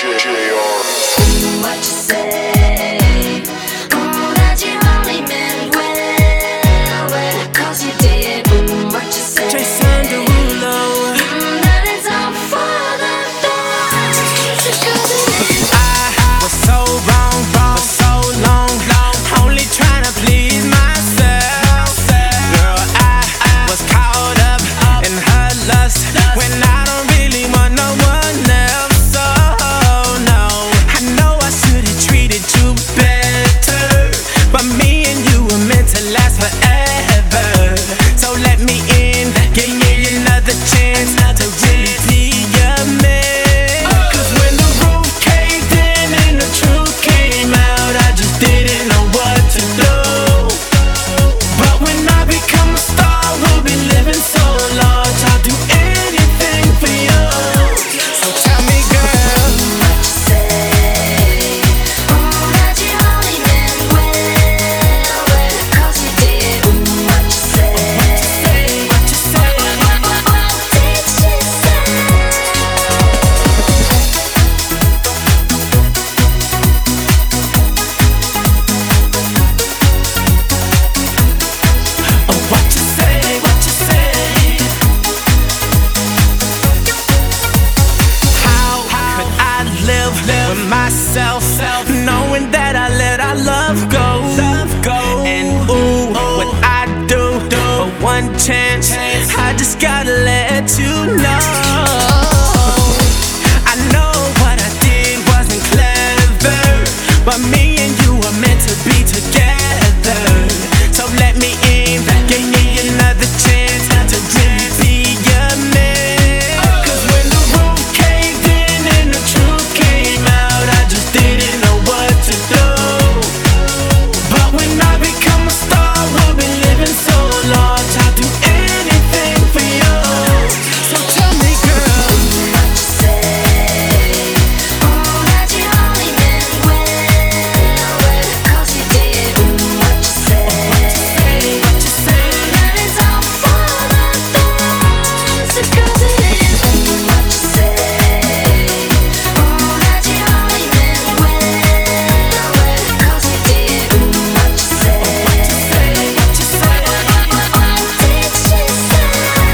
What you say? That you only meant well, 'cause you did. What you say? Jason Derulo. That it's all for the best, 'cause it is. I was so wrong for so long, only trying to please myself. Girl, I was caught up in her lust when I don't really want no one else. So no, I know I should've treated you better, but me and you were meant to last forever. So let me in, give me another chance to really be your man. 'Cause when the roof caved in and the truth came out, I just didn't know what to do. But when I become a star, we'll be living so large, I'll do anything for you. So tell me, girl, What you say? That you only meant well, 'cause you did. What you say? what you say? What did she say? Oh, what you say? What you say? How could I live with myself, knowing that I let our love go? And ooh, what I do for one chance, I just gotta let you know. I know what I did wasn't clever, but me and you were meant to be together. So let me in, give me another chance to really be your man. 'Cause when the roof caved in and the truth came out, I just didn't know what to do. But when I become a star, we'll be living so large, I'll do anything for you. So tell me, girl, What you say? That you only meant well, 'cause you did. What you say? what you say? That it's all for the best, 'cause it is. What you say? That you only meant well, 'cause you did. What you say? What you say? What did she say?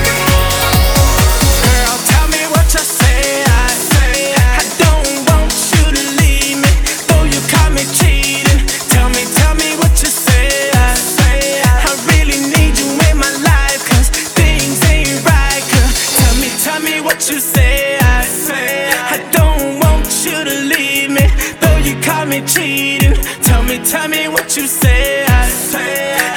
Girl, tell me what you say. I don't want you to leave me, though you caught me cheating. Tell me what you say. I really need you in my life, 'cause things ain't right, girl. Tell me what you say. I don't want you to leave me, though you caught me cheating. Tell me what you say.